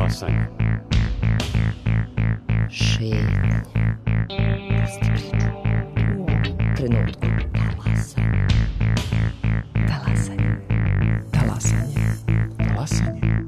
Talasanje. Šetnje. Pusti priču. U ovom trenutku. Talasanje. Talasanje. Talasanje.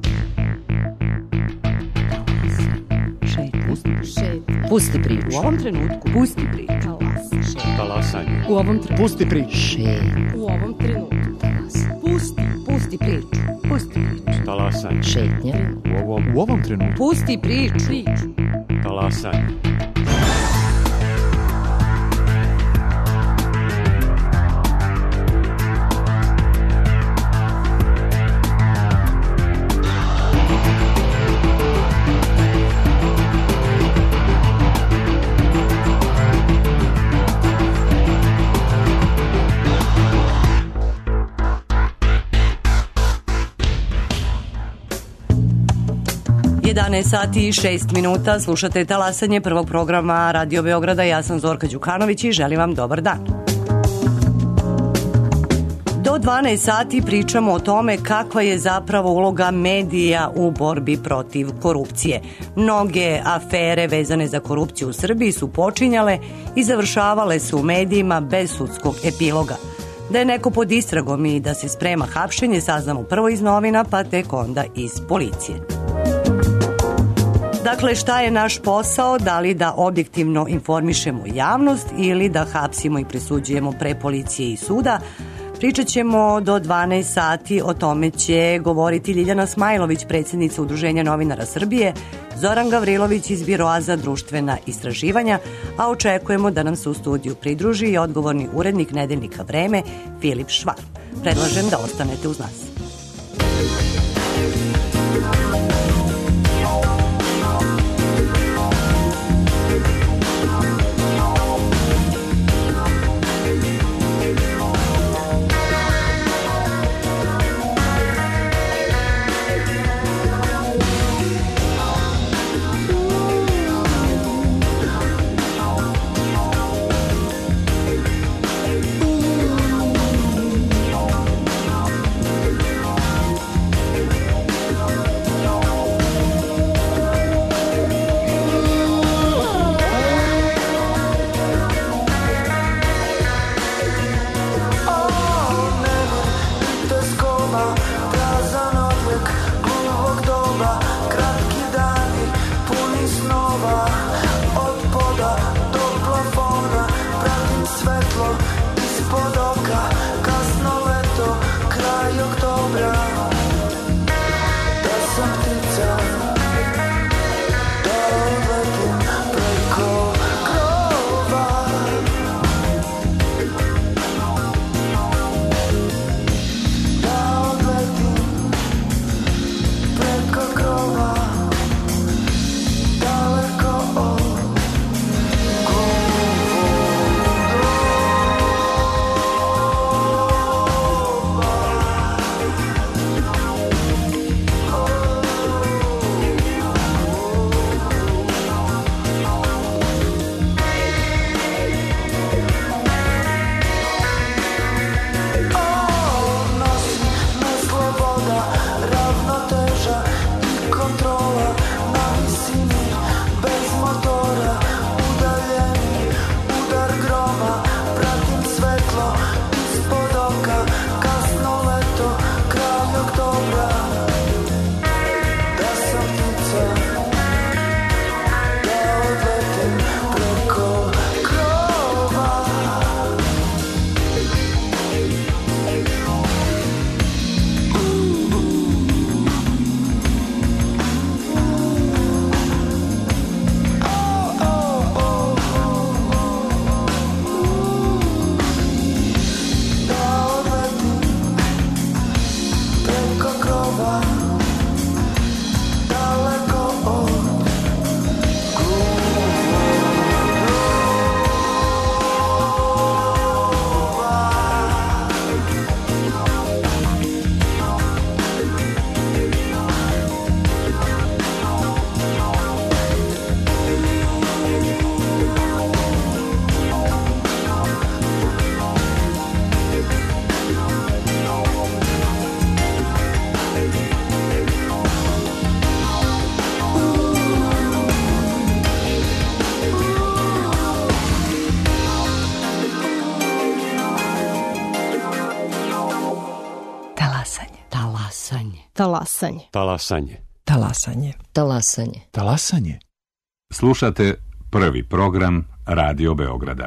Pusti priču. U ovom trenutku. Pusti priču. Talasanje. U ovom trenutku. Pusti priču. Šetnje. U ovom trenutku. Pusti priču. Pusti priču. Talasanje. Šetnje. U ovom trenutku. Pusti priču. Talasanje. Sati i 6 minuta, slušate Talasanje prvog programa Radio Beograda. Ja sam Zorka Đukanović i želim vam dobar dan. Do 12 sati pričamo o tome kakva je zapravo uloga medija u borbi protiv korupcije. Mnoge afere vezane za korupciju u Srbiji su počinjale i završavale su u medijima bez sudskog epiloga. Da je neko pod istragom i da se sprema hapšenje saznamo prvo iz novina, pa tek onda iz policije. Dakle, šta je naš posao? Da li da objektivno informišemo javnost ili da hapsimo i presuđujemo pre policije i suda? Pričat ćemo do 12 sati, o tome će govoriti Ljiljana Smajlović, predsjednica Udruženja novinara Srbije, Zoran Gavrilović iz Biroa za društvena istraživanja, a očekujemo da nam se u studiju pridruži i odgovorni urednik nedeljnika Vreme, Filip Švar. Predlažem da ostanete uz nas. Talasanje. Talasanje. Talasanje. Talasanje. Talasanje. Slušate prvi program Radio Beograda.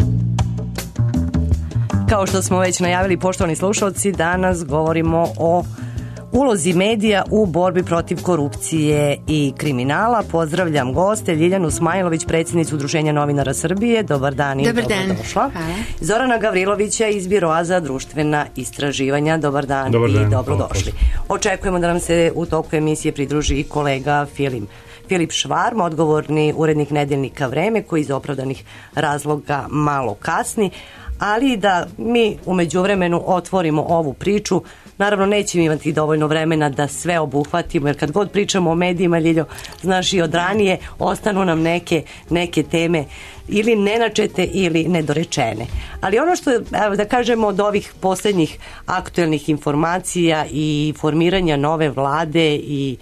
Kao što smo već najavili, poštovani slušalci, danas govorimo o ulozi medija u borbi protiv korupcije i kriminala. Pozdravljam goste, Ljiljanu Smajlović, predsjednicu Udruženja novinara Srbije. Dobar dan i dobrodošla. Zorana Gavrilovića iz Biroa za društvena istraživanja. Dobar dan i dobrodošli. Očekujemo da nam se u toku emisije pridruži i kolega Filip Švarm, odgovorni urednik nedeljnika Vreme, koji iz opravdanih razloga malo kasni, ali da mi u međuvremenu otvorimo ovu priču. Naravno, nećemo imati dovoljno vremena da sve obuhvatimo, jer kad god pričamo o medijima, Ljiljo, znaš i od ranije, ostanu nam neke teme ili nenačete ili nedorečene. Ali ono što, evo, da kažemo, od ovih posljednjih aktuelnih informacija i formiranja nove vlade i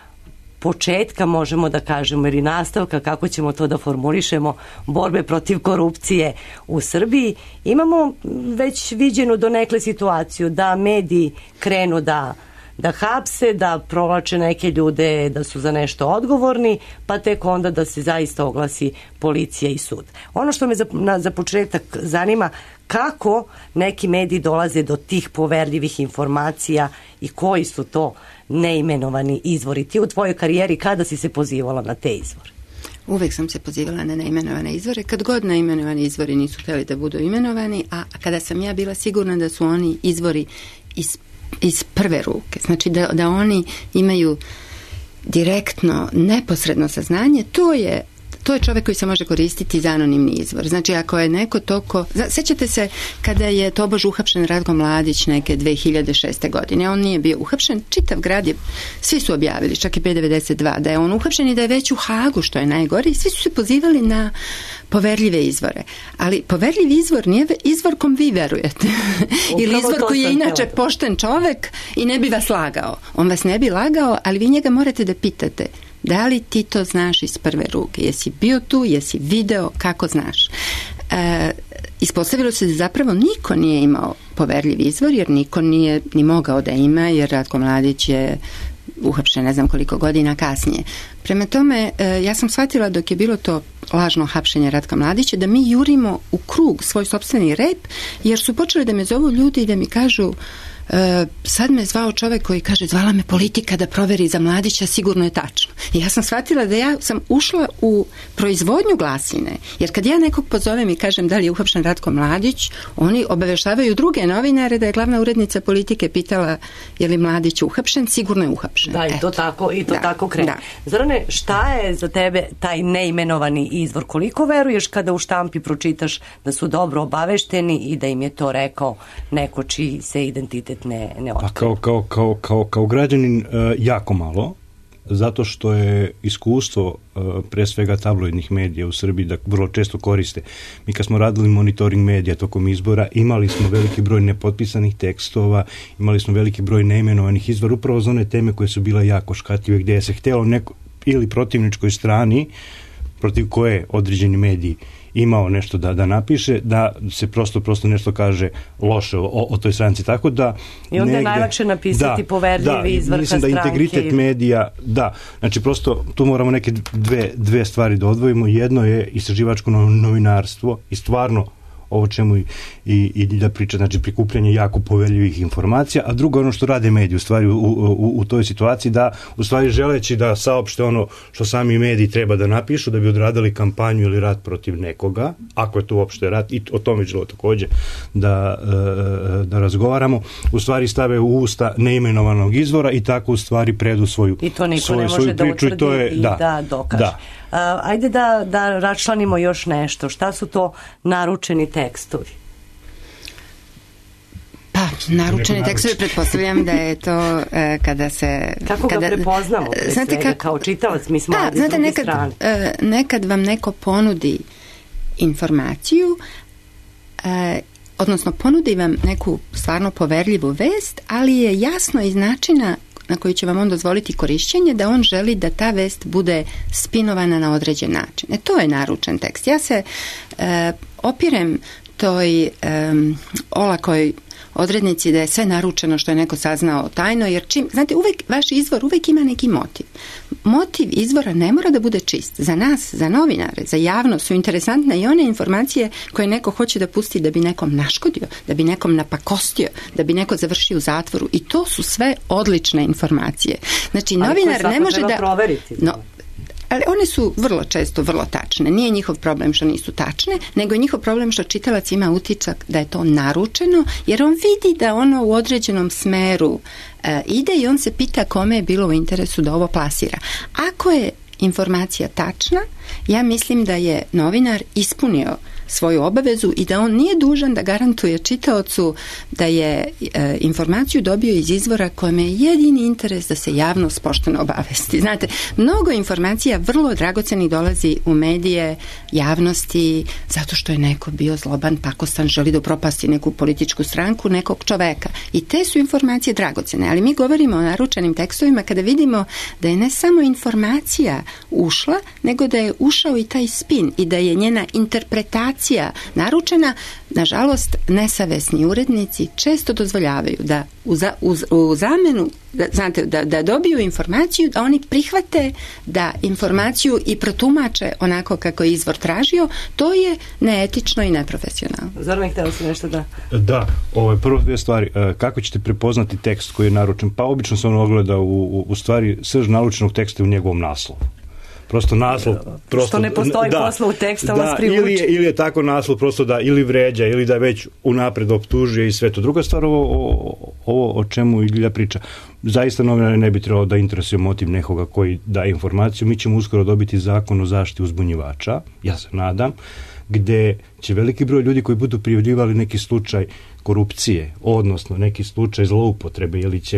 početka, možemo da kažemo, ili nastavka, kako ćemo to da formulišemo, borbe protiv korupcije u Srbiji, imamo već viđenu donekle situaciju da mediji krenu da hapse, da provlače neke ljude da su za nešto odgovorni, pa tek onda da se zaista oglasi policija i sud. Ono što me za početak zanima, kako neki mediji dolaze do tih poverljivih informacija i koji su to neimenovani izvori? Ti u tvojoj karijeri kada si se pozivala na te izvore? Uvek sam se pozivala na neimenovane izvore, kad god neimenovani izvori nisu htjeli da budu imenovani, a kada sam ja bila sigurna da su oni izvori iz prve ruke, znači da oni imaju direktno, neposredno saznanje, to je čovjek koji se može koristiti za anonimni izvor. Znači, ako je neko toliko... Sjećate se kada je tobož uhapšen Ratko Mladić neke 2006. godine. On nije bio uhapšen, čitav grad je... Svi su objavili, čak i B92, da je on uhapšen i da je već u Hagu, što je najgore, i svi su se pozivali na poverljive izvore. Ali poverljiv izvor nije izvor kom vi verujete. Ili izvor koji je inače pošten čovjek i ne bi vas lagao. On vas ne bi lagao, ali vi njega morate da pitate: da li ti to znaš iz prve ruke? Jesi bio tu? Jesi video? Kako znaš? Ispostavilo se da zapravo niko nije imao poverljiv izvor, jer niko nije ni mogao da ima, jer Ratko Mladić je uhapšen ne znam koliko godina kasnije. Prema tome, ja sam shvatila dok je bilo to lažno hapšenje Ratka Mladića da mi jurimo u krug svoj sopstveni rep, jer su počeli da me zovu ljudi i da mi kažu: sad me zvao čovjek koji kaže: zvala me politika da proveri za Mladića, sigurno je tačno. I ja sam shvatila da ja sam ušla u proizvodnju glasine, jer kad ja nekog pozovem i kažem da li je uhapšen Ratko Mladić, oni obaveštavaju druge novinare da je glavna urednica Politike pitala je li Mladić uhapšen, sigurno je uhapšen. Da, i to tako krene. Da. Zorane, šta je za tebe taj neimenovani izvor? Koliko veruješ kada u štampi pročitaš da su dobro obavešteni i da im je to rekao neko čiji se identitet ne otkriva? Kao građanin jako malo, zato što je iskustvo pre svega tabloidnih medija u Srbiji da vrlo često koriste. Mi kad smo radili monitoring medija tokom izbora, imali smo veliki broj nepotpisanih tekstova, imali smo veliki broj neimenovanih izvora, upravo za one teme koje su bile jako škatljive, gdje je se htjelo neko ili protivničkoj strani protiv koje određeni mediji imao nešto da napiše, da se prosto nešto kaže loše o toj stranci, tako da... I onda je najlakše napisati poverljivi izvor ka stranke. Mislim da integritet medija, znači prosto tu moramo neke dve stvari da odvojimo. Jedno je istraživačko novinarstvo i stvarno ovo čemu i da priča, znači prikupljanje jako poverljivih informacija, a drugo je ono što rade mediji u stvari u toj situaciji, da u stvari želeći da saopšte ono što sami mediji treba da napišu da bi odradili kampanju ili rat protiv nekoga, ako je to uopšte rat, i o tome želo također da razgovaramo, u stvari stave u usta neimenovanog izvora i tako u stvari predu svoju priču. I to niko ne može da utvrdi i da dokaže. Ajde da raščlanimo još nešto. Šta su to naručeni tekstovi? Pa, naručeni tekstovi, pretpostavljam da je to kada se... Kako ga prepoznamo? Znate, kao čitalac, mi smo s druge strane. Nekad vam neko ponudi informaciju, odnosno ponudi vam neku stvarno poverljivu vest, ali je jasno iz načina na koji će vam on dozvoliti korišćenje da on želi da ta vest bude spinovana na određen način. To je naručen tekst. Ja se opirem toj olakoj odrednici da je sve naručeno što je neko saznao tajno, jer znate, uvek, vaš izvor uvek ima neki motiv. Motiv izvora ne mora da bude čist. Za nas, za novinare, za javnost su interesantne i one informacije koje neko hoće da pusti da bi nekom naškodio, da bi nekom napakostio, da bi neko završio u zatvoru. I to su sve odlične informacije. Znači, novinar ne može da... proveriti. Ali one su vrlo često vrlo tačne. Nije njihov problem što nisu tačne, nego je njihov problem što čitalac ima utisak da je to naručeno, jer on vidi da ono u određenom smeru ide i on se pita kome je bilo u interesu da ovo plasira. Ako je informacija tačna, ja mislim da je novinar ispunio svoju obavezu i da on nije dužan da garantuje čitaocu da je informaciju dobio iz izvora kojem je jedini interes da se javnost pošteno obavesti. Znate, mnogo informacija vrlo dragocenih dolazi u medije, javnosti, zato što je neko bio zloban, pakostan, želi da upropasti neku političku stranku, nekog čoveka. I te su informacije dragocene, ali mi govorimo o naručenim tekstovima kada vidimo da je ne samo informacija ušla, nego da je ušao i taj spin i da je njena interpretacija naručena. Nažalost, nesavesni urednici često dozvoljavaju da u zamenu, znate, da dobiju informaciju, da oni prihvate da informaciju i protumače onako kako je izvor tražio. To je neetično i neprofesionalno. Zoran, htjela si nešto da... Da, prvo dvije stvari. Kako ćete prepoznati tekst koji je naručen? Pa obično se on ogleda u stvari srž naručenog teksta u njegovom naslovu. Prosto naslov... Što ne postoji posla u tekstu, vas privuči. Ili je tako naslov prosto da ili vređa, ili da već unapred optužuje i sve to. Druga stvar, ovo o čemu Ilja priča, zaista novinare ne bi trebalo da interesuje motiv nekoga koji daje informaciju. Mi ćemo uskoro dobiti zakon o zaštiti uzbunjivača, ja se nadam, gde će veliki broj ljudi koji budu prijavljivali neki slučaj korupcije, odnosno neki slučaj zloupotrebe, ili će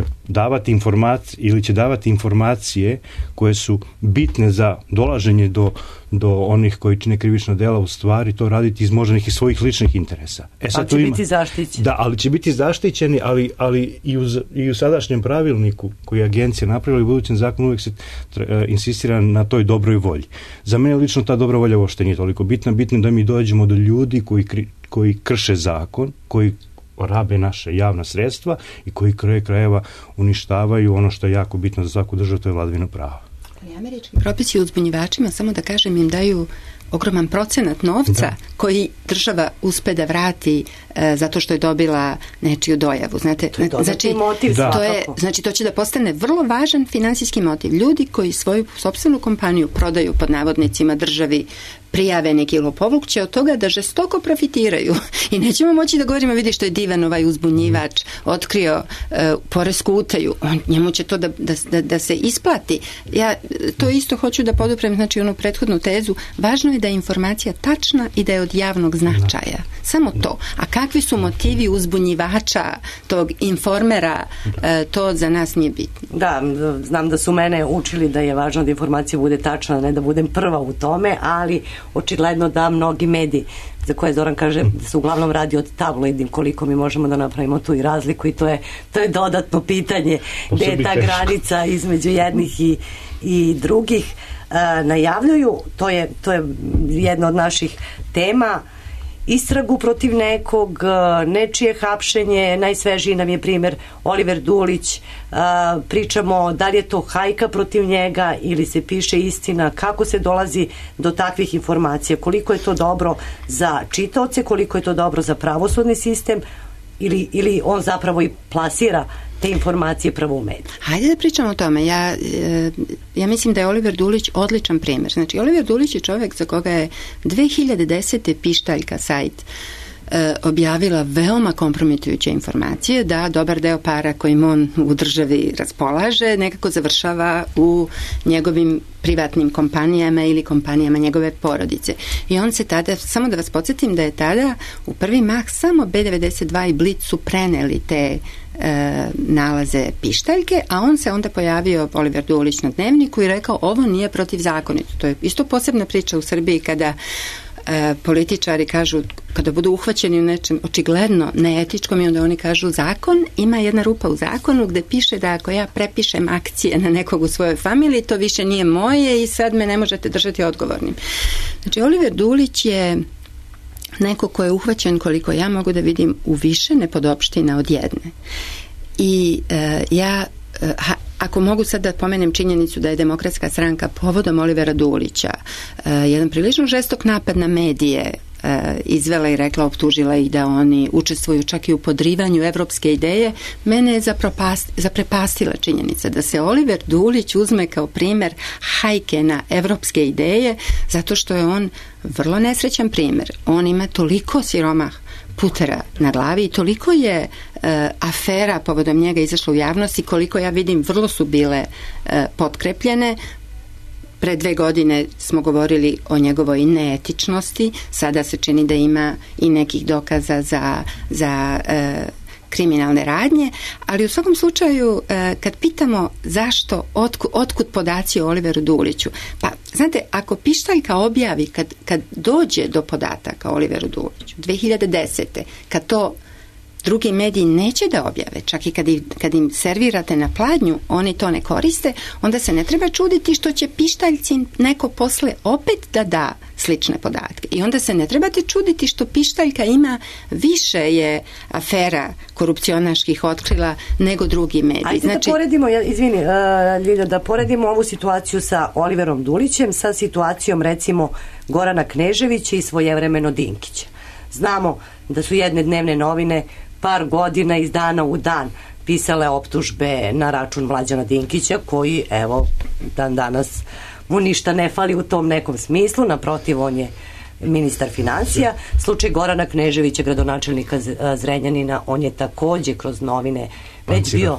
davati informacije koje su bitne za dolaženje do onih koji čine krivična dela, u stvari to raditi iz možda nekih svojih ličnih interesa. Ali će biti zaštićeni. Da, ali će biti zaštićeni, ali i u sadašnjem pravilniku koji je agencija napravila i u budućem zakonu uvijek se insistira na toj dobroj volji. Za mene lično ta dobra volja uopšte nije toliko bitna. Bitno je da mi dođemo do ljudi koji krše zakon, koji rabe naše javna sredstva i koji krajeva uništavaju ono što je jako bitno za svaku državu, to je vladavina prava. Američki propisi o uzbunjivačima, samo da kažem, im daju ogroman procenat novca koji država uspe da vrati zato što je dobila nečiju dojavu. Znate, znači to će da postane vrlo važan finansijski motiv. Ljudi koji svoju sopstvenu kompaniju prodaju pod navodnicima državi, prijave neki lopovluk, će od toga da žestoko profitiraju i nećemo moći da govorimo, vidi što je divan ovaj uzbunjivač otkrio poresku utaju, njemu će to da se isplati. Ja to isto hoću da poduprem, znači onu prethodnu tezu, važno je da je informacija tačna i da je od javnog značaja. Samo to. A kakvi su motivi uzbunjivača, tog informera, to za nas nije bitno. Da, znam da su mene učili da je važno da informacija bude tačna, ne da budem prva u tome, ali očigledno da mnogi mediji, za koje Zoran kaže da se uglavnom radi od tabloidnim, koliko mi možemo da napravimo tu i razliku, i to je dodatno pitanje gde je ta granica između jednih i drugih. Najavljuju, to je jedna od naših tema, istragu protiv nekog, nečije hapšenje. Najsvežiji nam je primjer Oliver Dulić. Pričamo da li je to hajka protiv njega ili se piše istina, kako se dolazi do takvih informacija, koliko je to dobro za čitaoce, koliko je to dobro za pravosudni sistem, ili on zapravo i plasira te informacije prvo u mediju. Hajde da pričamo o tome. Ja mislim da je Oliver Dulić odličan primjer. Znači, Oliver Dulić je čovjek za koga je 2010. Pištaljka sajt objavila veoma kompromitujuće informacije da dobar deo para kojim on u državi raspolaže nekako završava u njegovim privatnim kompanijama ili kompanijama njegove porodice. I on se tada, samo da vas podsjetim da je tada u prvi mah samo B92 i Blic su preneli te nalaze Pištaljke, a on se onda pojavio, Oliver Dulić, na Dnevniku i rekao ovo nije protivzakonito. To je isto posebna priča u Srbiji kada političari kažu, kada budu uhvaćeni u nečem očigledno neetičkom, i onda oni kažu zakon, ima jedna rupa u zakonu gde piše da ako ja prepišem akcije na nekog u svojoj familiji, to više nije moje i sad me ne možete držati odgovornim. Znači, Oliver Dulić je neko ko je uhvaćen, koliko ja mogu da vidim, u više nepodopština od jedne. I ako mogu sad da pomenem činjenicu da je Demokratska stranka povodom Olivera Dulića jedan prilično žestok napad na medije izvela i rekla, optužila ih da oni učestvuju čak i u podrivanju evropske ideje, mene je zaprepastila činjenica da se Oliver Dulić uzme kao primer hajke na evropske ideje, zato što je on vrlo nesrećan primer. On ima toliko siromah putera na glavi i toliko je afera povodom njega izašlo u javnosti, koliko ja vidim vrlo su bile potkrepljene. Pre 2 godine smo govorili o njegovoj neetičnosti, sada se čini da ima i nekih dokaza za kriminalne radnje, ali u svakom slučaju kad pitamo zašto, otkud podaci o Oliveru Duliću, pa znate, ako pištaljka objavi kad dođe do podataka o Oliveru Duliću 2010. kad to drugi mediji neće da objave, čak i kad im servirate na pladnju, oni to ne koriste, onda se ne treba čuditi što će pištaljci neko posle opet da slične podatke. I onda se ne trebate čuditi što pištaljka ima više je afera korupcionaških otkrila nego drugi mediji. Ajde da poredimo, izvini Ljilja, da poredimo ovu situaciju sa Oliverom Dulićem sa situacijom recimo Gorana Kneževića i svojevremeno Dinkića. Znamo da su jedne dnevne novine par godina iz dana u dan pisale optužbe na račun Mlađana Dinkića, koji, evo, dan danas mu ništa ne fali u tom nekom smislu, naprotiv, on je ministar financija. Slučaj Gorana Kneževića, gradonačelnika Zrenjanina, on je takođe kroz novine već bio...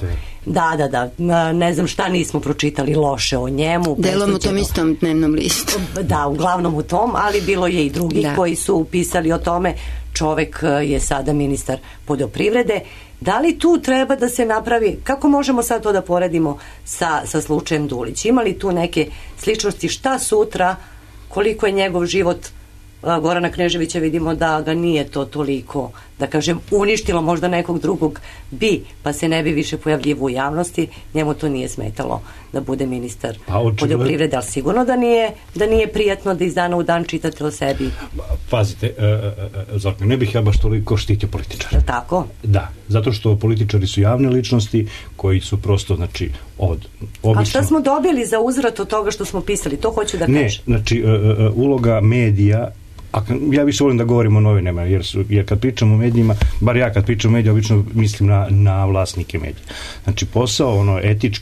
Da, ne znam šta nismo pročitali loše o njemu. Delom u tom istom dnevnom listu. Da, uglavnom u tom, ali bilo je i drugih koji su pisali o tome. Čovek je sada ministar poljoprivrede. Da li tu treba da se napravi, kako možemo sad to da poredimo sa slučajem Dulić? Ima li tu neke sličnosti, šta sutra, koliko je njegov život Gorana Kneževića, vidimo da ga nije to toliko, da kažem, uništilo, možda nekog drugog pa se ne bi više pojavljivo u javnosti, njemu to nije smetalo da bude ministar poljoprivrede, ali sigurno da nije prijatno da iz dana u dan čitate o sebi. Pazite, Zorka, ne bih ja baš toliko štitio političara. Tako? Da, zato što političari su javne ličnosti koji su prosto, znači, obično... A šta smo dobili za uzvrat od toga što smo pisali? To hoću da kažem. Ne, znači, uloga medija, ja više volim da govorim o novinama, jer kad pričam o medijima, bar ja kad pričam o medijima, obično mislim na vlasnike medija. Znači, posao,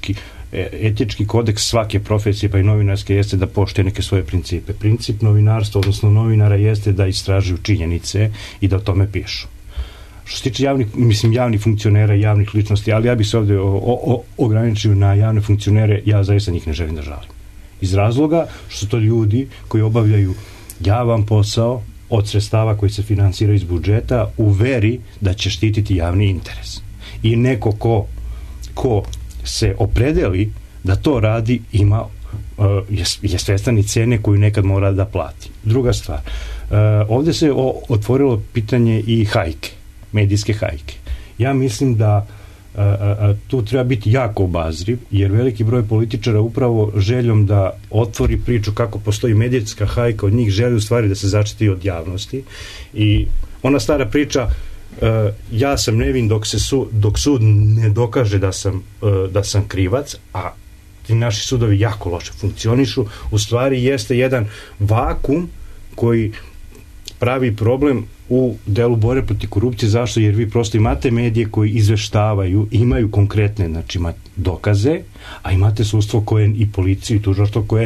etički kodeks svake profesije, pa i novinarske, jeste da poštuje neke svoje principe. Princip novinarstva, odnosno novinara, jeste da istražuju činjenice i da o tome pišu. Što se tiče javnih funkcionera i javnih ličnosti, ali ja bih se ovdje ograničio na javne funkcionere, ja zaista njih ne želim da žalim. Iz razloga što su to ljudi koji obavljaju javan posao od sredstava koji se finansiraju iz budžeta u veri da će štititi javni interes. I neko ko se opredeli da to radi je svestan i cene koju nekad mora da plati. Druga stvar, ovdje se otvorilo pitanje i hajke, medijske hajke. Ja mislim da tu treba biti jako obazriv, jer veliki broj političara upravo željom da otvori priču kako postoji medijska hajka od njih želi u stvari da se zaštiti od javnosti. I ona stara priča, ja sam nevin dok sud ne dokaže da sam krivac, a ti naši sudovi jako loše funkcionišu, u stvari jeste jedan vakum koji pravi problem u delu borbe protiv korupcije. Zašto? Jer vi prosto imate medije koji izveštavaju, imaju konkretne, znači dokaze, a imate sudstvo koje i policiju i tužilaštvo koje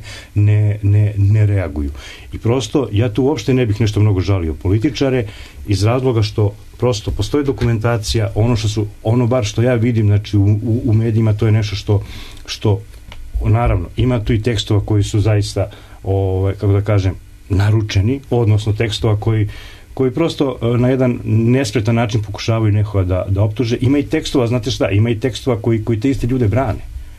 ne reaguju. I prosto ja tu uopšte ne bih nešto mnogo žalio političare iz razloga što prosto postoji dokumentacija, ono bar što ja vidim, znači u medijima, to je nešto što naravno ima tu i tekstova koji su zaista kako da kažem naručeni, odnosno tekstova koji prosto na jedan nespretan način pokušavaju nekoga da optuže. Ima i tekstova, znate šta, ima i tekstova koji te iste ljude brane.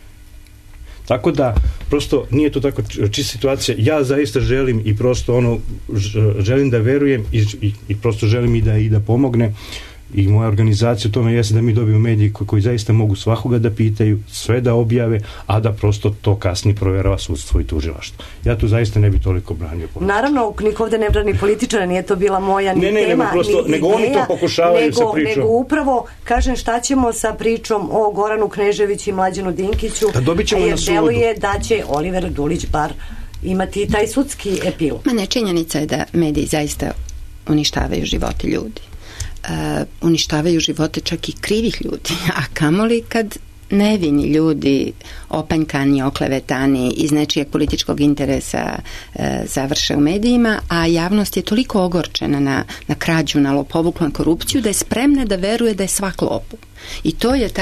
Tako da, prosto nije to tako čista situacija. Ja zaista želim i prosto želim da verujem i prosto želim i da pomogne I moja organizacija u tome jeste da mi dobijemo mediji koji zaista mogu svakoga da pitaju, sve da objave, a da prosto to kasnije proverava sudstvo i tužilaštvo. Ja tu zaista ne bi toliko branio političara. Naravno, niko ovde ne brani političara, nije to bila moja ni tema, nego oni to pokušavaju sa pričom. Nego upravo, kažem, šta ćemo sa pričom o Goranu Kneževiću i Mlađanu Dinkiću, da dobit ćemo na sudu. Deluje da će Oliver Dulić bar imati i taj sudski epilog. Činjenica je da mediji zaista uništavaju živote ljudi. Uništavaju živote čak i krivih ljudi, a kamoli kad nevini ljudi, opanjkani, oklevetani iz nečijeg političkog interesa završe u medijima, a javnost je toliko ogorčena na krađu, na lopovluk, na korupciju, da je spremna da veruje da je svak lopov. I to je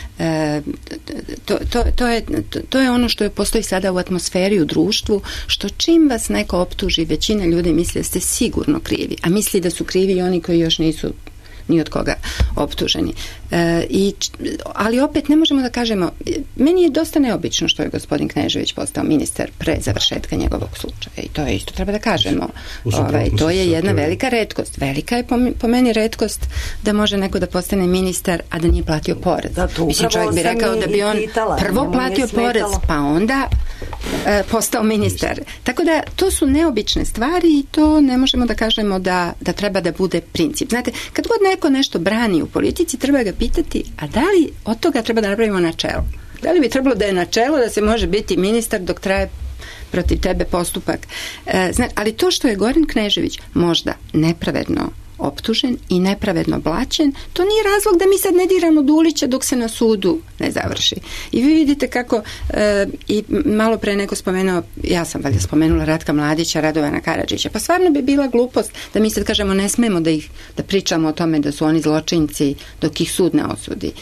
to je ono što postoji sada u atmosferi u društvu, što čim vas neko optuži, većina ljudi misli da ste sigurno krivi, a misli da su krivi i oni koji još nisu ni od koga optuženi. Ali opet ne možemo da kažemo, meni je dosta neobično što je gospodin Knežević postao ministar pre završetka njegovog slučaja i to je isto treba da kažemo. To je jedna velika retkost. Velika je po meni retkost da može neko da postane ministar, a da nije platio porez. Mislim, čovjek bi rekao da bi on prvo platio porez, pa onda postao ministar. Tako da to su neobične stvari i to ne možemo da kažemo da treba da bude princip. Znate, kad god neko nešto brani u politici, treba ga pitati, a da li od toga treba da napravimo načelo? Da li bi trebalo da je načelo da se može biti ministar dok traje protiv tebe postupak? Ali to što je Goran Knežević možda nepravedno optužen i nepravedno blaćen, to nije razlog da mi sad ne diramo Dulića dok se na sudu ne završi. I vi vidite kako i malo pre neko spomenuo, ja sam valjda spomenula Ratka Mladića, Radovana Karadžića, pa stvarno bi bila glupost da mi sad kažemo ne smemo da pričamo o tome da su oni zločinci dok ih sud ne osudi.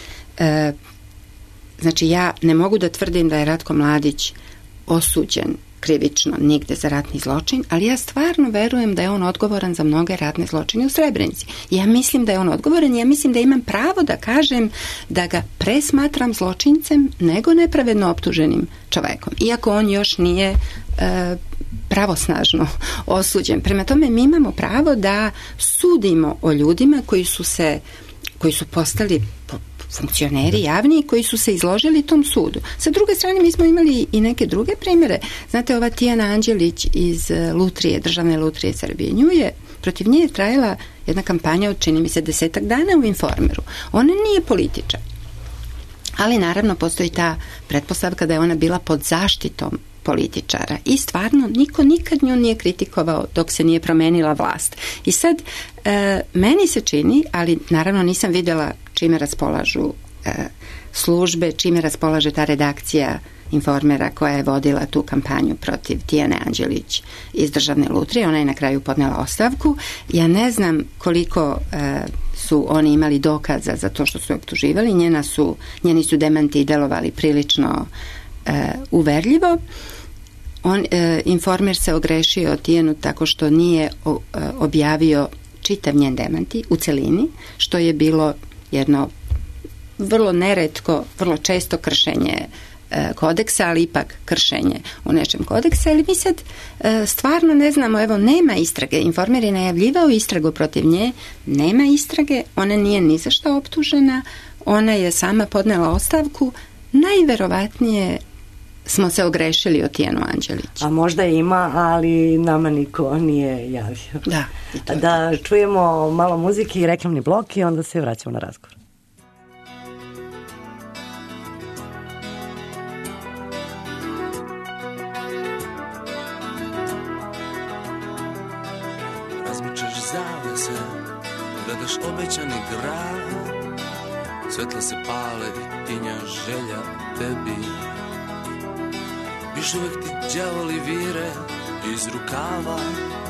Znači ja ne mogu da tvrdim da je Ratko Mladić osuđen krivično nigde za ratni zločin, ali ja stvarno verujem da je on odgovoran za mnoge ratne zločine u Srebrenici. Ja mislim da je on odgovoran i ja mislim da imam pravo da kažem da ga presmatram zločincem nego nepravedno optuženim čovekom. Iako on još nije pravosnažno osuđen. Prema tome mi imamo pravo da sudimo o ljudima koji su postali funkcioneri javni koji su se izložili tom sudu. Sa druge strane mi smo imali i neke druge primjere. Znate, ova Tijana Anđelić iz Lutrije, Državne lutrije Srbije, protiv nje je trajala jedna kampanja od čini mi se 10 dana u Informeru. Ona nije političar. Ali naravno postoji ta pretpostavka da je ona bila pod zaštitom političara i stvarno niko nikad nju nije kritikovao dok se nije promenila vlast. I sad meni se čini, ali naravno nisam vidjela čime raspolažu službe, čime raspolaže ta redakcija Informera koja je vodila tu kampanju protiv Tijane Anđelić iz Državne lutrije. Ona je na kraju podnela ostavku. Ja ne znam koliko su oni imali dokaza za to što su optuživali. Njeni su demanti delovali prilično uverljivo. Informer se ogrešio o Tijanu tako što nije objavio čitav njen demanti u celini, što je bilo jedno vrlo neretko, vrlo često kršenje kodeksa, ali ipak kršenje u nečem kodeksa. Ali mi sad stvarno ne znamo, evo nema istrage. Informer je najavljivao istragu protiv nje, nema istrage, ona nije ni za šta optužena, ona je sama podnela ostavku, najverovatnije smo se ogrešili o Tijanu Anđelić. A možda ima, ali nama niko nije javio. Da čujemo malo muzike i reklamni blok i onda se vraćamo na razgovor. Razmičaš zavese, gledaš obećani grad, svetla se pale i tinja želja tebi. Još uvek ti đavoli vire iz rukava,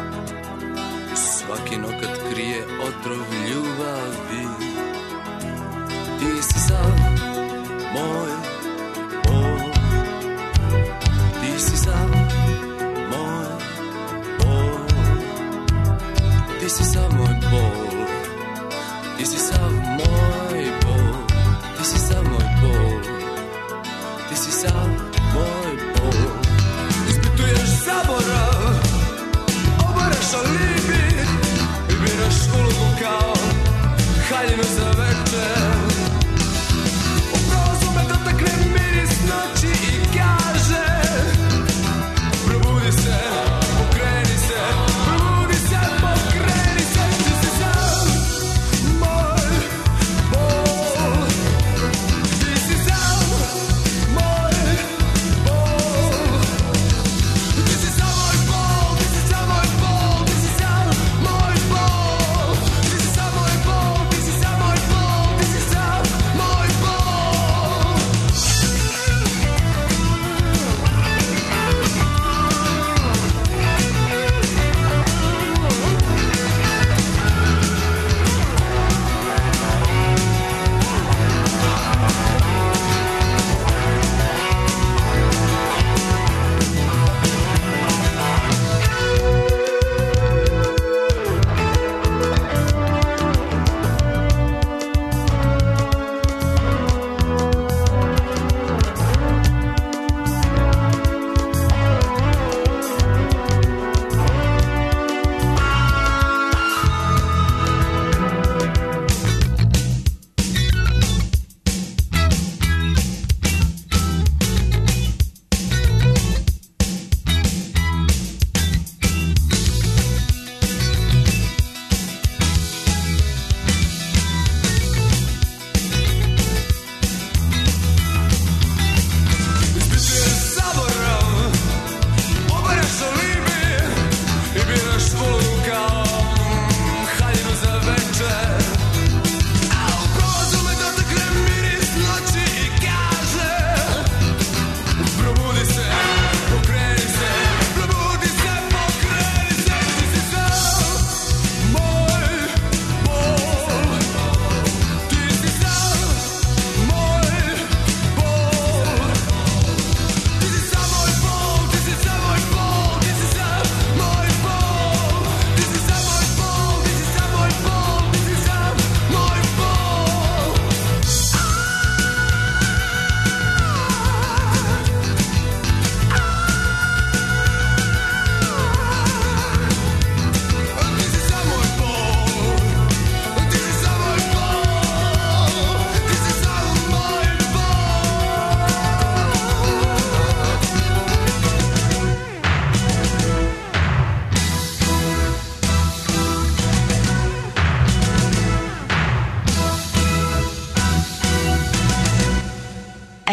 svaki nokat krije otrov ljubavi. Ti si sav moj bol, ti si sav moj bol, ti si sav moj bol, ti si sav moj bol, ti si sav moj bol, ti si sav moj bol. Ispituješ zaborav, obaraš alibi i biraš ulogu kao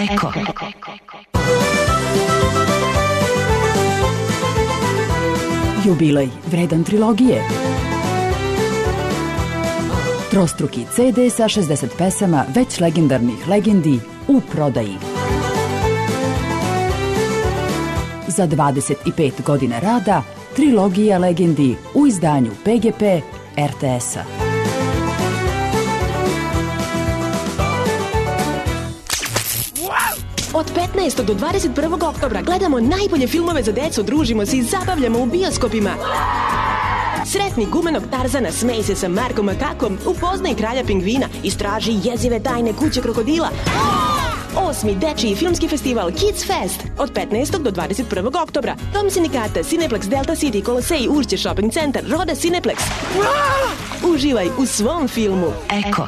Eko. Jubilej vredan trilogije. Trostruki CD sa 60 pesama već legendarnih legendi u prodaji. Za 25 godina rada, trilogija legendi u izdanju PGP RTS-a. Od 15. do 21. oktobra gledamo najbolje filmove za decu, družimo se i zabavljamo u bioskopima. Sretni gumenog Tarzana, smej se sa Markom Makakom, upoznaj kralja pingvina, istraži jezive tajne kuće krokodila. 8. dečiji filmski festival Kids Fest od 15. do 21. oktobra. Dom sindikata, Cineplex, Delta City, Kolosej, Ušće Shopping Centar, Roda Cineplex. Uživaj u svom filmu. Eko.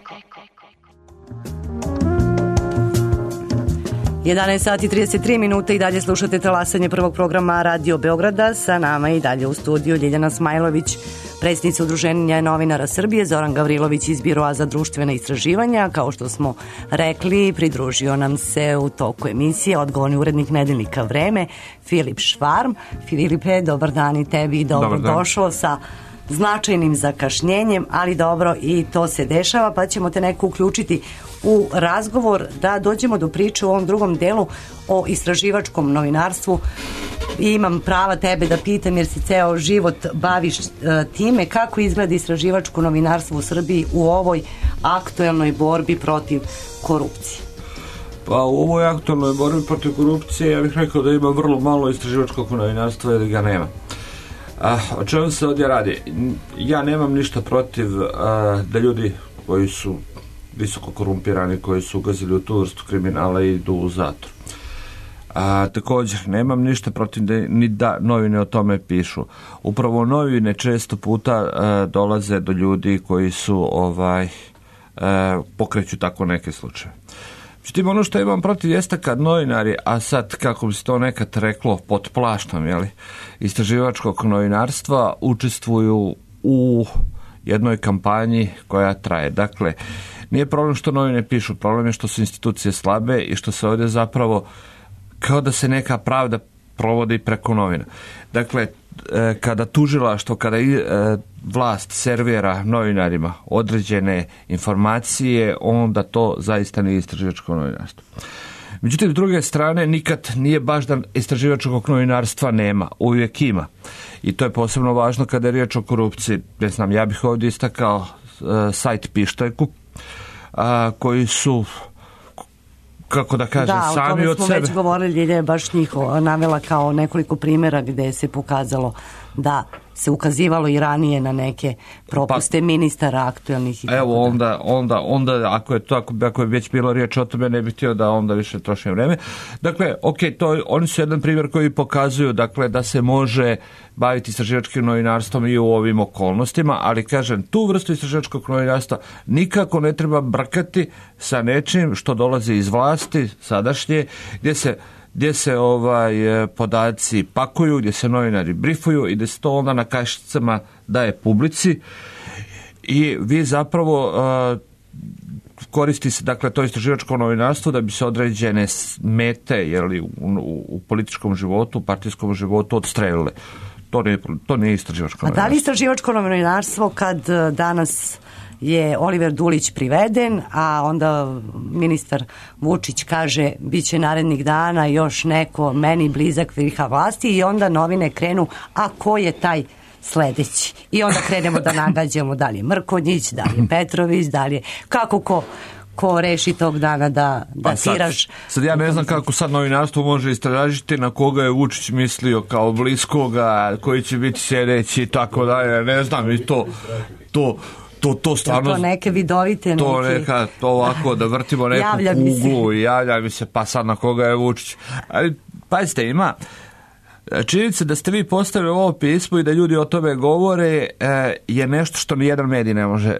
11 sati 33 minuta i dalje slušate talasanje prvog programa Radio Beograda. Sa nama i dalje u studiju Ljiljana Smajlović, predsjednica Udruženja novinara Srbije, Zoran Gavrilović iz Biroa za društvena istraživanja. Kao što smo rekli, pridružio nam se u toku emisije odgovorni urednik nedeljnika Vreme, Filip Švarm. Filipe, dobar dan i tebi i dobro došlo sa značajnim zakašnjenjem, ali dobro, i to se dešava, pa ćemo te neko uključiti u razgovor da dođemo do priče u ovom drugom delu o istraživačkom novinarstvu. I imam prava tebe da pitam, jer si ceo život baviš time, kako izgleda istraživačko novinarstvo u Srbiji u ovoj aktuelnoj borbi protiv korupcije. Pa u ovoj aktualnoj borbi protiv korupcije ja bih rekao da ima vrlo malo istraživačkog novinarstva ili ga nema. O čemu se ovdje radi? Ja nemam ništa protiv da ljudi koji su visoko korumpirani, koji su ugazili u tu vrstu kriminala i idu u zatvor. Također, nemam ništa protiv da novine o tome pišu. Upravo novine često puta dolaze do ljudi koji su pokreću tako neke slučaje. Međutim, ono što imam protiv jeste kad novinari, a sad kako bi se to nekad reklo pod plaštom istraživačkog novinarstva, učestvuju u jednoj kampanji koja traje. Dakle, nije problem što novine pišu, problem je što su institucije slabe i što se ovdje zapravo kao da se neka pravda provodi preko novina. Dakle, kada tužilaštvo, kada vlast servira novinarima određene informacije, onda to zaista nije istraživačko novinarstvo. Međutim, s druge strane, nikad nije baš da istraživačkog novinarstva nema, uvijek ima. I to je posebno važno kada je riječ o korupciji. Ne znam, ja bih ovdje istakao sajt Pištajku, koji su, kako da kažem, sami od sebe. Da, o tome smo već govorili, Ljilja je baš njih navela kao nekoliko primjera gdje se pokazalo da se ukazivalo i ranije na neke propuste ministara aktualnih. Evo, onda ako je već bilo riječ o tome, ne bih htio da onda više trošim vreme. Dakle, oni su jedan primjer koji pokazuju, dakle, da se može baviti istraživačkim novinarstvom i u ovim okolnostima, ali kažem, tu vrstu istraživačkog novinarstva nikako ne treba brkati sa nečim što dolazi iz vlasti sadašnje, gdje se podaci pakuju, gdje se novinari brifuju i gdje se to onda na kašicama daje publici i vi zapravo koristi se, dakle, to istraživačko novinarstvo da bi se određene mete u političkom životu, u partijskom životu odstrelile. To nije istraživačko novinarstvo. A da li istraživačko novinarstvo kad danas je Oliver Dulić priveden, a onda ministar Vučić kaže bit će narednih dana još neko meni blizak vrha vlasti i onda novine krenu, a ko je taj sledeći? I onda krenemo da nagađamo da li je Mrkonjić, da li je Petrović, da li je kako ko reši tog dana da tiraž. Sad ja ne znam kako sad novinarstvo može istražiti na koga je Vučić mislio kao bliskoga, koji će biti sljedeći i tako dalje, ne znam, i to stvarno, to neke vidovite, to ovako da vrtimo neku kuglu i javlja mi se pa sad na koga je Vučić. Ali pazite, ima činjenica da ste vi postavili ovo pismo i da ljudi o tome govore je nešto što nijedan medij ne može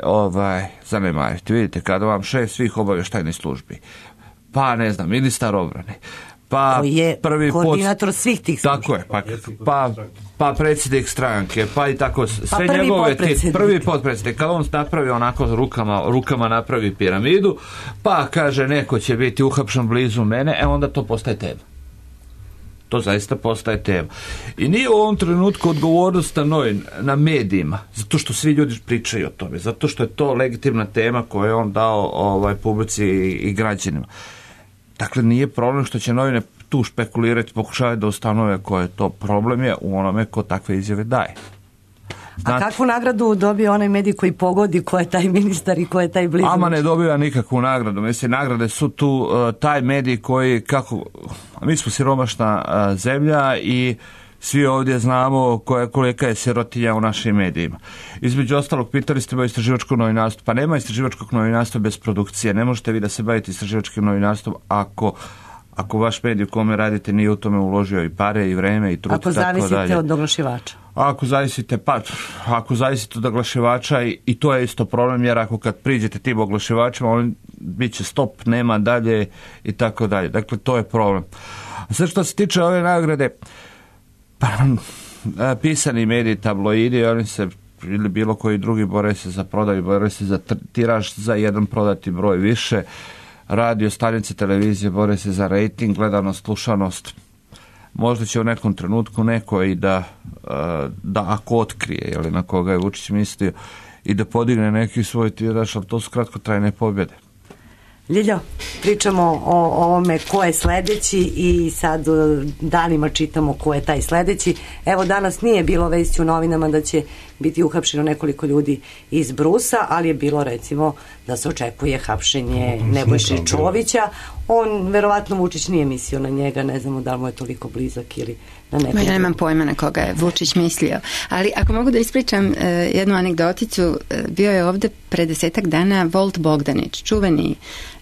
zanemariti. Vidite, kada vam šef svih obavještajnih službi, pa ne znam, ministar obrane, pa koji je prvi koordinator svih tih službi. Tako je, pa predsjednik stranke, pa i tako sve prvi njegove potpredsjednik. Prvi potpredsjednik, kada on napravi onako rukama napravi piramidu, pa kaže neko će biti uhapšen blizu mene, onda to postaje tema. To zaista postaje tema. I nije u ovom trenutku odgovornost na medijima, zato što svi ljudi pričaju o tome, zato što je to legitimna tema koju je on dao publici i građanima. Dakle, nije problem što će novine tu špekulirati, pokušavaju da ustanove koje to problem je u onome ko takve izjave daje. A kakvu nagradu dobije onaj medij koji pogodi ko je taj ministar i ko je taj Blizović? Ama ne dobiva nikakvu nagradu. Mislim, nagrade su tu taj medij koji, mi smo siromašna zemlja i svi ovdje znamo kolika je sirotinja u našim medijima. Između ostalog, pitali ste me o istraživačkom novinarstvu. Pa nema istraživačkog novinarstva bez produkcije. Ne možete vi da se bavite istraživačkim novinarstvom ako vaš medij u kome radite nije u tome uložio i pare i vreme i trud. Ako zavisite od oglašivača. Ako zavisite od oglašivača i to je isto problem, jer ako kad priđete tim oglašivačima, on bit će stop, nema dalje i tako dalje. Dakle, to je problem. A sve što se tiče ove nagrade, pisani mediji, tabloidi, oni se ili bilo koji drugi bore se za prodaju, bore se za tiraž, za jedan prodati broj više. Radio, stanice, televizije bore se za rejting, gledanost, slušanost. Možda će u nekom trenutku neko i da ako otkrije na koga je Vučić mislio i da podigne neki svoj tiraž, ali to su kratkotrajne pobjede. Ljiljo, pričamo o ovome ko je sledeći i sad danima čitamo ko je taj sledeći. Evo, danas nije bilo vesti u novinama da će biti uhapšeno nekoliko ljudi iz Brusa, ali je bilo recimo da se očekuje hapšenje Nebojše Čovića. On, verovatno Vučić nije mislio na njega, ne znamo da li mu je toliko blizak ili na nekog. Ja nemam pojma na koga je Vučić mislio. Ali ako mogu da ispričam jednu anegdoticu, bio je ovde pre 10 dana Volt Bogdanić, čuveni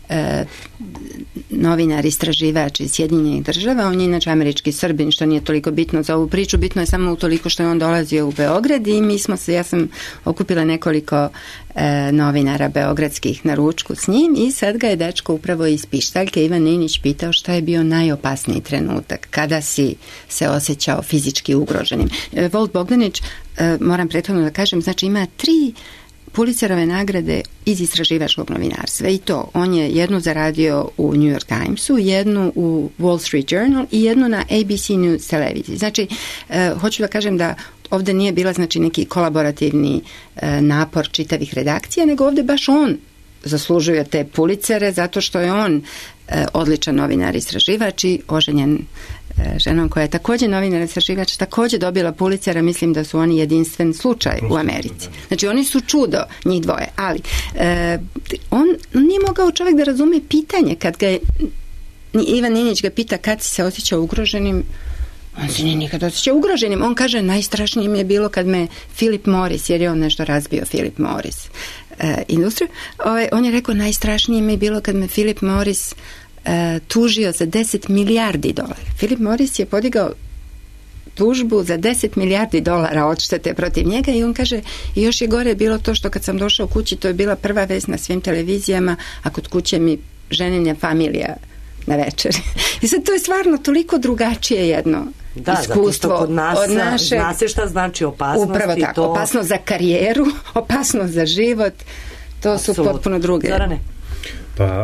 novinar, istraživač iz Sjedinjenih Država. On je inače američki Srbin, što nije toliko bitno za ovu priču. Bitno je samo utoliko što je on dolazio u Beograd i ja sam okupila nekoliko novinara beogradskih na ručku s njim i sad ga je dečko upravo iz Pištaljke Ivan Ninić pitao šta je bio najopasniji trenutak, kada si se osjećao fizički ugroženim. Volt Bogdanić, moram prethodno da kažem, znači ima 3 Pulitzerove nagrade iz istraživačkog novinarstva i to, on je jednu zaradio u New York Timesu, jednu u Wall Street Journal i jednu na ABC News televiziji. Znači, hoću da kažem da ovdje nije bila znači neki kolaborativni napor čitavih redakcija, nego ovdje baš on zaslužuje te Pulitzere zato što je on odličan novinar istraživač i oženjen ženom koja je također novinar istraživač, također dobila Pulitzera. Mislim da su oni jedinstven slučaj u Americi. Znači oni su čudo, njih dvoje, ali on nije mogao čovjek da razume pitanje kad ga je Ivan Ninić ga pita kad si se osjećao ugroženim. On se nije nikad osjećao ugroženim. On kaže, najstrašnije mi je bilo kad me Philip Morris, jer je on nešto razbio Philip Morris industriju, on je rekao, najstrašnije mi je bilo kad me Philip Morris tužio za $10 milijardi. Philip Morris je podigao tužbu za $10 milijardi odštete protiv njega i on kaže, i još je gore bilo to što kad sam došao kući, to je bila prva vest na svim televizijama, a kod kuće mi ženina familija na večer. I sad to je stvarno toliko drugačije jedno iskustvo kod nas, od naše. Zna se šta znači opasnost. Upravo tako, opasnost za karijeru, opasnost za život, to su potpuno druge. Zorane? Pa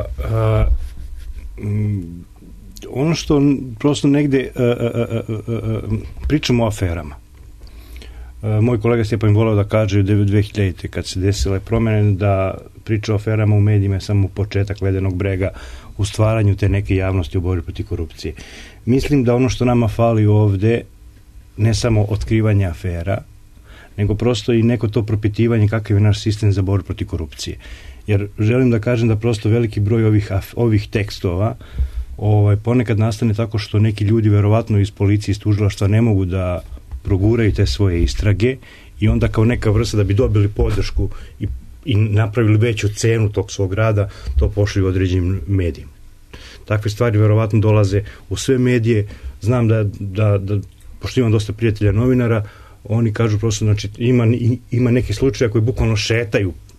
ono što prosto negde pričamo o aferama. Moj kolega Stjepan volao da kaže 2000. kad se desile promjene da priča o aferama u medijima je samo početak ledenog brega u stvaranju te neke javnosti u borbi protiv korupcije. Mislim da ono što nama fali ovde ne samo otkrivanje afera, nego prosto i neko to propitivanje kakav je naš sistem za borbu protiv korupcije. Jer želim da kažem da prosto veliki broj ovih tekstova ponekad nastane tako što neki ljudi verovatno iz policije, iz tužilaštva ne mogu da proguraju te svoje istrage i onda kao neka vrsta da bi dobili podršku i napravili veću cenu tog svog rada, to pošli određenim medijima. Takve stvari verovatno dolaze u sve medije. Znam da pošto imam dosta prijatelja novinara, oni kažu prosto, znači ima neki slučaja koji bukvalno šetaju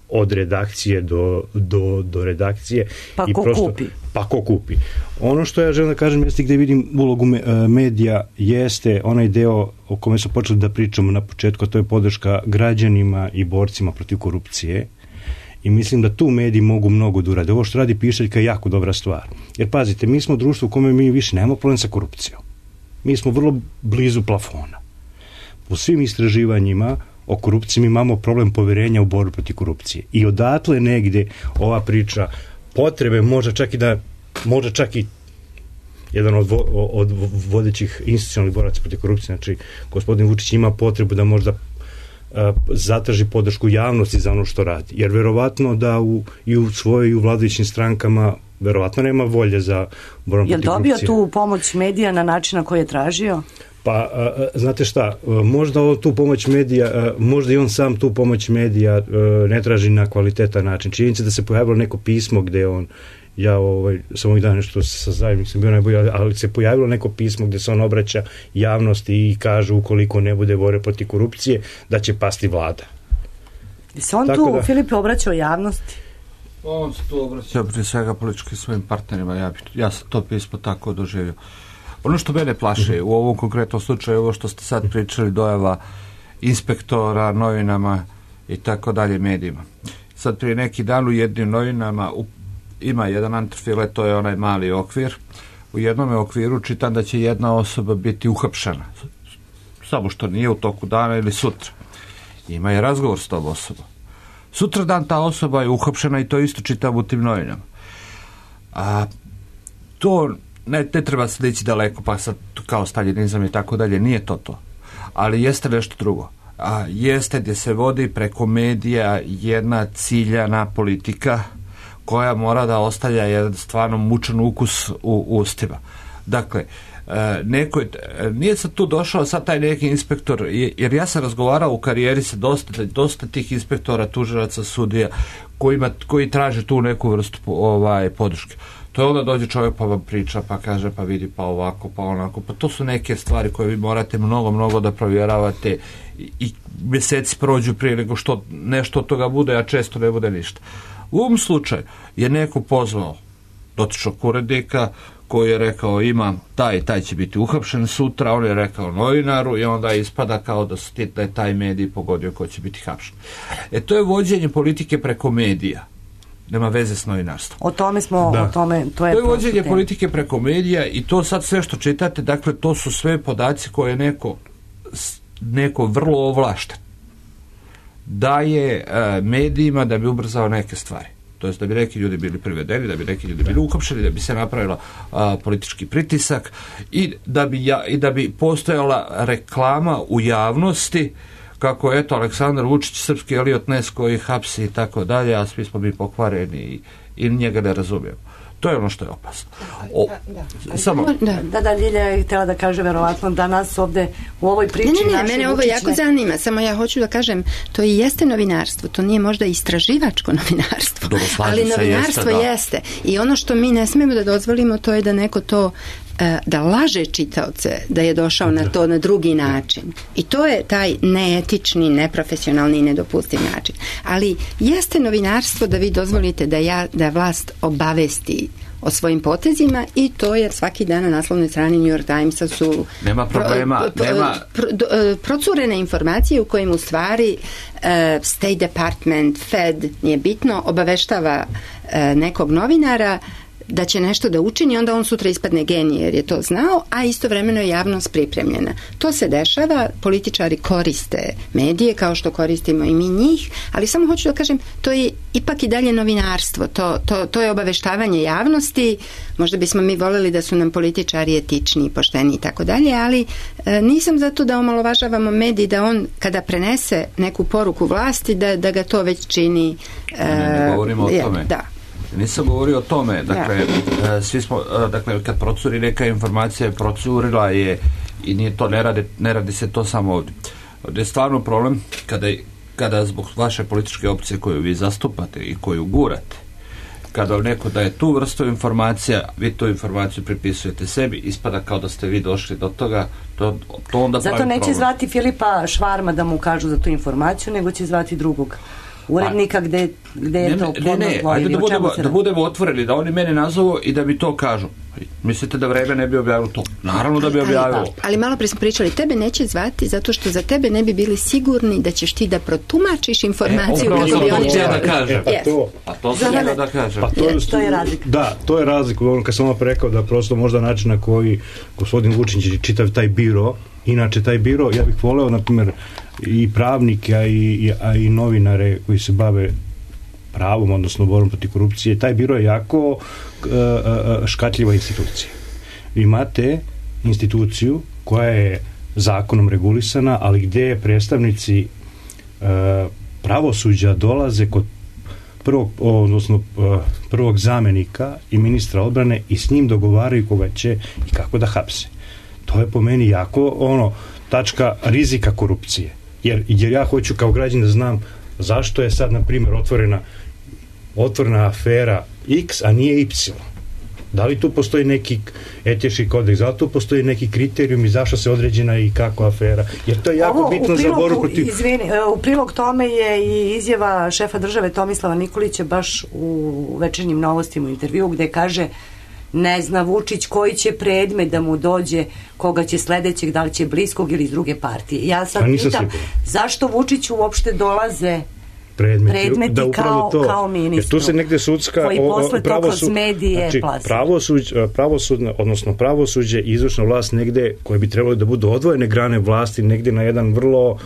od redakcije do redakcije. Pa i ko prosto, kupi? Pa ko kupi. Ono što ja želim da kažem jeste gde vidim ulogu medija jeste onaj deo o kome smo počeli da pričamo na početku, to je podrška građanima i borcima protiv korupcije. I mislim da tu mediji mogu mnogo da urade. Ovo što radi Pišaljka je jako dobra stvar. Jer pazite, mi smo društvo u kome mi više nemamo problem sa korupcijom. Mi smo vrlo blizu plafona. U svim istraživanjima o korupciji mi imamo problem poverenja u borbu protiv korupcije. I odatle negde ova priča potrebe može čak i jedan od vodećih institucionalnih boraca protiv korupcije, znači gospodin Vučić ima potrebu da možda zatraži podršku javnosti za ono što radi. Jer verovatno da i u svojoj i u vladajućim strankama verovatno nema volje za borbu protiv korupcije. Je dobio tu pomoć medija na način na koji je tražio? Pa, znate šta, možda tu pomoć medija, možda i on sam tu pomoć medija ne traži na kvalitetan način. Činjenica da se pojavilo neko pismo gde on, ja sam ovih dana nešto sa zajednim, nisam bio najbolji, ali se pojavilo neko pismo gde se on obraća javnosti i kaže ukoliko ne bude borbe protiv korupcije, da će pasti vlada. I se on tu, Filipe, obraćao javnosti? On se tu obraćao prije svega političkim svojim partnerima, ja sam to pismo tako doživio. Ono što mene plaše u ovom konkretnom slučaju, ovo što ste sad pričali, dojava inspektora, novinama i tako dalje, medijima. Sad prije neki dan u jednim novinama ima jedan antrofile, to je onaj mali okvir. U jednom okviru čitam da će jedna osoba biti uhapšena. Samo što nije u toku dana ili sutra. Ima je razgovor s tom osobom. Sutra dan ta osoba je uhapšena i to isto čitam u tim novinama. A to ne treba se ići daleko, pa sad kao staljinizam i tako dalje, nije to. Ali jeste nešto drugo. Jeste gdje se vodi preko medija jedna ciljana politika koja mora da ostavlja jedan stvarno mučan ukus u ustima. Dakle, nije sad tu došao sad taj neki inspektor, jer ja sam razgovarao u karijeri sa dosta tih inspektora, tužilaca, sudija koji traže tu neku vrstu podrške. To je onda dođe čovjek pa vam priča, pa kaže, pa vidi, pa ovako, pa onako. Pa to su neke stvari koje vi morate mnogo da provjeravate i mjeseci prođu prije nego što nešto od toga bude, a često ne bude ništa. U ovom slučaju je neko pozvao dotičnog urednika koji je rekao imam taj će biti uhapšen sutra, on je rekao novinaru i onda ispada kao da je taj medij pogodio ko će biti hapšen. To je vođenje politike preko medija. Nema veze s novinarstvom. To je vođenje politike preko medija i to sad sve što čitate, dakle to su sve podaci koje neko vrlo ovlašten daje medijima da bi ubrzao neke stvari. To jest da bi neki ljudi bili privedeni, da bi neki ljudi bili uhapšeni, da bi se napravila politički pritisak i da bi postojala reklama u javnosti kako eto Aleksandar Vučić, srpski Eliot Ness koji hapsi i tako dalje, a svi smo mi pokvareni i njega ne razumijemo. To je ono što je opasno. Ljilja je htjela da kaže verovatno da nas ovde u ovoj priči... Ne, mene ovo jako zanima, samo ja hoću da kažem, to i jeste novinarstvo, to nije možda istraživačko novinarstvo, ali novinarstvo jeste. I ono što mi ne smemo da dozvolimo, to je da neko to da laže čitaoce da je došao na to na drugi način. I to je taj neetični, neprofesionalni i nedopustiv način. Ali jeste novinarstvo da vi dozvolite da vlast obavesti o svojim potezima i to je svaki dan na naslovnoj strani New York Timesa su procurene informacije u kojim u stvari State Department, Fed, nije bitno, obaveštava nekog novinara da će nešto da učini, onda on sutra ispadne genije jer je to znao, a istovremeno je javnost pripremljena. To se dešava, političari koriste medije kao što koristimo i mi njih, ali samo hoću da kažem, to je ipak i dalje novinarstvo, to je obaveštavanje javnosti, možda bismo mi voljeli da su nam političari etični, pošteni i tako dalje, ali nisam zato da omalovažavamo medij, da on kada prenese neku poruku vlasti, da ga to već čini... Ne govorimo o tome. Da. Nisam govorio o tome, dakle, svi smo, kad procuri neka informacija, procurila je i nije to, ne radi se to samo ovdje. Ovdje je stvarno problem kada zbog vaše političke opcije koju vi zastupate i koju gurate, kada vam neko daje tu vrstu informacija, vi tu informaciju pripisujete sebi, ispada kao da ste vi došli do toga, to onda zato neće zvati Filipa Švarma da mu kažu za tu informaciju, nego će zvati drugog urednika gde je to plodno tlo? Ajde da budemo otvoreni, da oni mene nazovu i da mi to kažu. Mislite da Vreme ne bi objavilo to? Naravno da bi objavilo. Ali malo pre smo pričali, tebe neće zvati zato što za tebe ne bi bili sigurni da ćeš ti da protumačiš informaciju kako bi oni da kažem. Pa to sam htio da kažem. To je razlika. Da, to je razlika. Kad sam vam rekao da prosto možda način na koji gospodin Vučić čitav taj biro, inače taj biro, ja bih voleo, na primjer, i pravnike, a i novinare koji se bave pravom, odnosno borbom protiv korupcije, taj biro je jako škatljiva institucija. Imate instituciju koja je zakonom regulisana, ali gde predstavnici pravosuđa dolaze kod prvog zamenika i ministra odbrane i s njim dogovaraju koga će i kako da hapse. To je po meni jako tačka rizika korupcije. Jer ja hoću kao građan da znam zašto je sad, na primjer, otvorena afera X, a nije Y. Da li tu postoji neki etički kodeks, da li tu postoji neki kriterijum i zašto se određena i kako afera? Jer to je jako bitno za borbu protiv... U prilog tome je i izjava šefa države Tomislava Nikolića baš u Večernjim novostima u intervju gde kaže ne zna Vučić koji će predmet da mu dođe, koga će sledećeg, da li će bliskog ili iz druge partije. Ja sad pitam, zašto Vučiću uopšte dolaze predmeti kao ministru? Jer tu se negde sudska... Koji posle to kroz medije plasira. Pravosuđe i izvršna vlast negde, koje bi trebalo da budu odvojene grane vlasti, negde na jedan vrlo...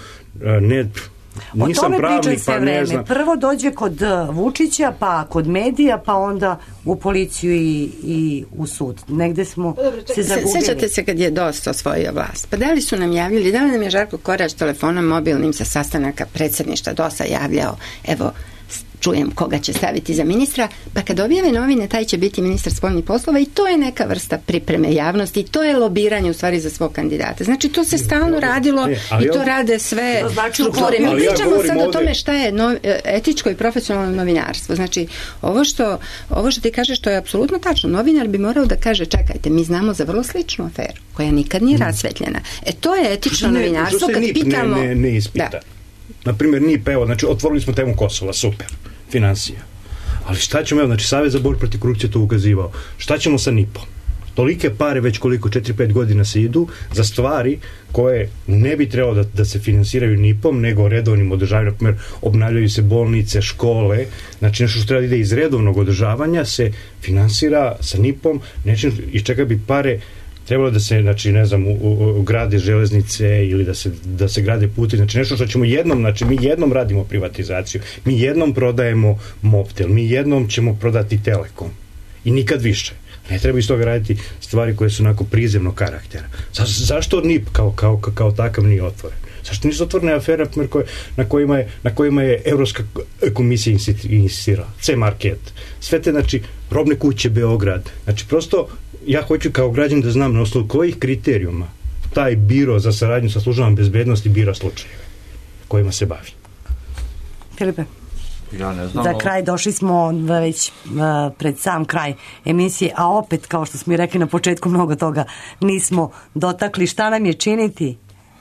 Nisam pravnik, pa ne znam. Prvo dođe kod Vučića, pa kod medija, pa onda u policiju i u sud. Negde smo se zagubili. Sećate se kad je DOS osvojio vlast? Pa da li su nam javljali, da li nam je Žarko Korać telefonom mobilnim sa sastanaka predsjedništva DOS-a javljao, evo, čujem koga će staviti za ministra, pa kad objave novine, taj će biti ministar spoljnih poslova i to je neka vrsta pripreme javnosti i to je lobiranje u stvari za svog kandidata. Znači to se stalno radilo i to rade sve strukture. Mi pričamo sad o tome šta je etičko i profesionalno novinarstvo. Znači ovo što ti kažeš to je apsolutno tačno. Novinar bi morao da kaže čekajte, mi znamo za vrlo sličnu aferu koja nikad nije rasvetljena. To je etično novinarstvo kad pitamo... Ne ispita. Naprimjer, NIP, evo, znači otvorili smo temu Kosova, super, financija. Ali šta ćemo, evo, znači Savez za borbu protiv korupcije to ukazivao. Šta ćemo sa NIP-om? Tolike pare već koliko 4-5 godina se idu za stvari koje ne bi trebalo da se finansiraju NIP-om, nego redovnim održavanjem. Naprimjer, obnavljaju se bolnice, škole, znači nešto što treba da ide iz redovnog održavanja se finansira sa NIP-om, nečim iz čega bi pare trebalo da se, znači, ne znam, grade železnice ili da se grade putevi, znači nešto što ćemo jednom, znači mi jednom radimo privatizaciju, mi jednom prodajemo Mobtel, mi jednom ćemo prodati Telekom i nikad više. Ne treba iz toga raditi stvari koje su onako prizemnog karaktera. Zašto NIP kao takav nije otvoren? Zašto nisu otvorene afere na kojima je Evropska komisija insistirala? C-Market, sve te, znači, robne kuće Beograd, znači prosto ja hoću kao građan da znam na osnovu kojih kriterijuma taj biro za saradnju sa službama bezbednosti bira slučajeve kojima se bavi. Filipe, ja ne znam, za kraj došli smo već pred sam kraj emisije, a opet, kao što smo i rekli na početku, mnogo toga nismo dotakli. Šta nam je činiti?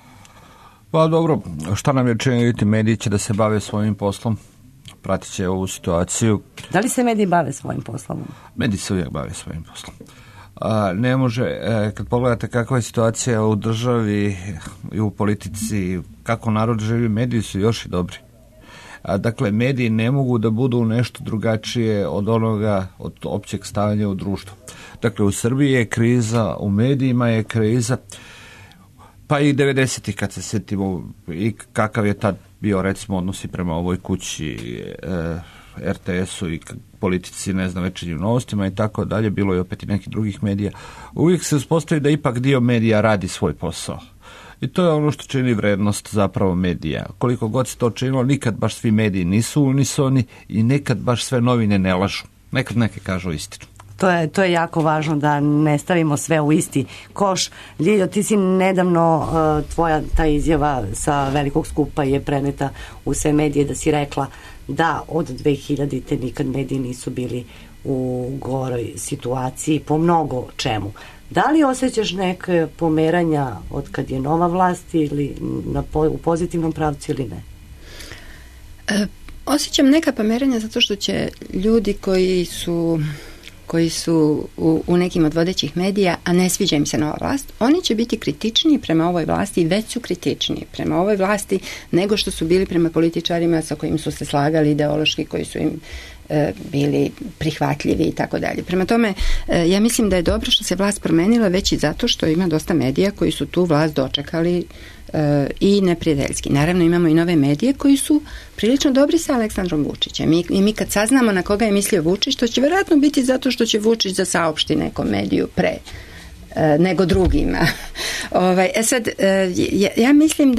Pa dobro, šta nam je činiti? Mediji će da se bave svojim poslom, pratit će ovu situaciju. Da li se mediji bave svojim poslom? Mediji se uvijek bave svojim poslom. Ne može, kad pogledate kakva je situacija u državi i u politici, kako narod živi, mediji su još i dobri. Dakle, mediji ne mogu da budu nešto drugačije od onoga, od općeg stanja u društvu. Dakle, u Srbiji je kriza, u medijima je kriza, pa i 90-ih kad se sjetimo i kakav je tad bio, recimo, odnosi prema ovoj kući, RTS-u i politici, ne znam, Večernjim novostima i tako dalje, bilo je opet i nekih drugih medija. Uvijek se uspostavi da ipak dio medija radi svoj posao. I to je ono što čini vrednost zapravo medija. Koliko god se to činilo, nikad baš svi mediji nisu unisoni i nekad baš sve novine ne lažu. Nekad neke kažu istinu. To je jako važno da ne stavimo sve u isti koš. Ljiljo, ti si nedavno, tvoja ta izjava sa velikog skupa je preneta u sve medije, da si rekla da od 2000-te nikad mediji nisu bili u goroj situaciji po mnogo čemu. Da li osjećaš neke pomeranja od kad je nova vlast ili u pozitivnom pravcu ili ne? Osjećam neka pomeranja zato što će ljudi koji su u nekim od vodećih medija, a ne sviđa im se nova vlast, oni će biti kritičniji prema ovoj vlasti i već su kritičniji prema ovoj vlasti nego što su bili prema političarima sa kojim su se slagali ideološki, koji su im bili prihvatljivi i tako dalje. Prema tome, ja mislim da je dobro što se vlast promenila već i zato što ima dosta medija koji su tu vlast dočekali i neprijateljski. Naravno imamo i nove medije koji su prilično dobri sa Aleksandrom Vučićem i mi kad saznamo na koga je mislio Vučić, to će vjerojatno biti zato što će Vučić da saopšti nekom mediju pre nego drugima. Sad, ja mislim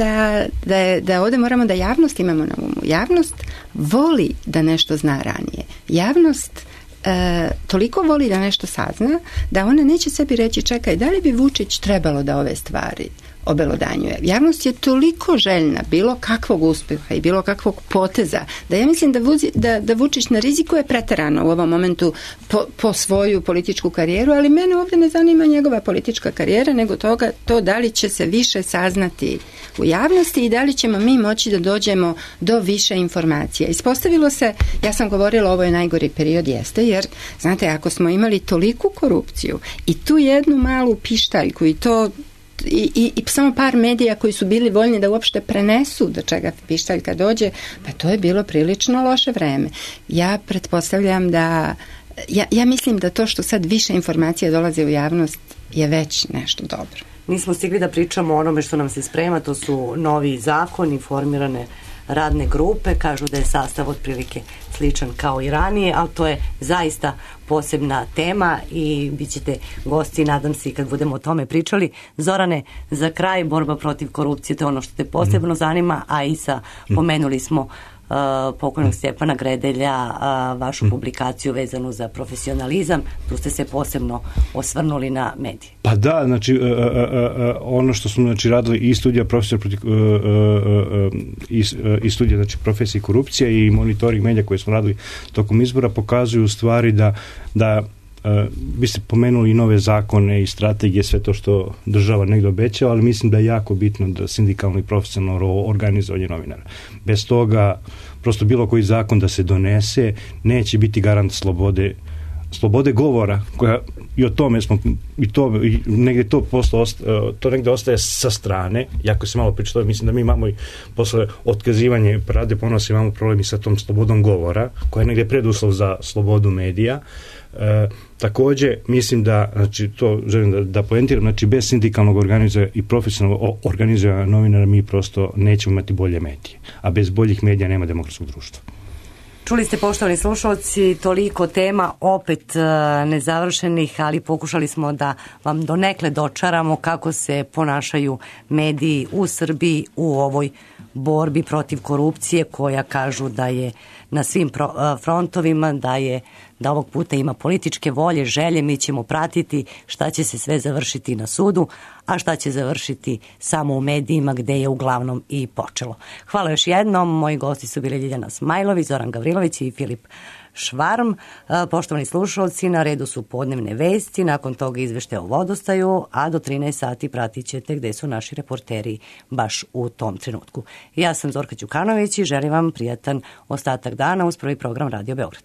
da ovdje moramo da javnost imamo na umu. Javnost voli da nešto zna ranije. Javnost toliko voli da nešto sazna da ona neće sebi reći čekaj, da li bi Vučić trebalo da ove stvari obelodanjuje. Javnost je toliko željna bilo kakvog uspjeha i bilo kakvog poteza da ja mislim da Vučić ne rizikuje preterano u ovom momentu po svoju političku karijeru, ali mene ovdje ne zanima njegova politička karijera, nego to da li će se više saznati u javnosti i da li ćemo mi moći da dođemo do više informacija. Ispostavilo se, ja sam govorila ovo je najgori period jeste, jer znate, ako smo imali toliku korupciju i tu jednu malu pištaljku i to i samo par medija koji su bili voljni da uopšte prenesu do čega pištaljka dođe, pa to je bilo prilično loše vreme. Ja pretpostavljam da ja mislim da to što sad više informacija dolaze u javnost je već nešto dobro. Nismo stigli da pričamo o onome što nam se sprema, to su novi zakoni, formirane radne grupe, kažu da je sastav otprilike sličan kao i ranije, ali to je zaista posebna tema i bit ćete gosti, nadam se, i kad budemo o tome pričali. Zorane, za kraj, borba protiv korupcije, to je ono što te posebno zanima, a i pomenuli smo pokojnog Stjepana Gredelja, vašu publikaciju vezanu za profesionalizam, tu ste se posebno osvrnuli na medije. Pa da, znači ono što smo radili i studija profesor i studija znači profesije korupcije i monitoring medija koje smo radili tokom izbora pokazuju u stvari da vi ste pomenuli i nove zakone i strategije, sve to što država negdje obećava, ali mislim da je jako bitno da sindikalno i profesionalno organizovanje novinara. Bez toga prosto bilo koji zakon da se donese neće biti garant slobode govora, koja i o tome smo i negdje to negdje ostaje sa strane, jako se malo priča, mislim da mi imamo i posle otkazivanje Parade ponosa imamo problem i sa tom slobodom govora, koja je negdje preduslov za slobodu medija. Također mislim da, znači to želim da poentiram, znači bez sindikalnog organizacija i profesionalnog organizovanja novinara mi prosto nećemo imati bolje medije, a bez boljih medija nema demokratskog društva. Čuli ste, poštovani slušalci, toliko tema, opet nezavršenih, ali pokušali smo da vam donekle dočaramo kako se ponašaju mediji u Srbiji u ovoj borbi protiv korupcije, koja kažu da je na svim frontovima, da ovog puta ima političke volje, želje. Mi ćemo pratiti šta će se sve završiti na sudu, a šta će završiti samo u medijima gde je uglavnom i počelo. Hvala još jednom. Moji gosti su bili Ljiljana Smajlović, Zoran Gavrilović i Filip Švarm. Poštovani slušalci, na redu su podnevne vesti, nakon toga izveštaje o vodostaju, a do 13 sati pratit ćete gde su naši reporteri baš u tom trenutku. Ja sam Zorka Đukanović i želim vam prijatan ostatak dana uz prvi program Radio Beograd.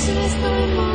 si nestale moje.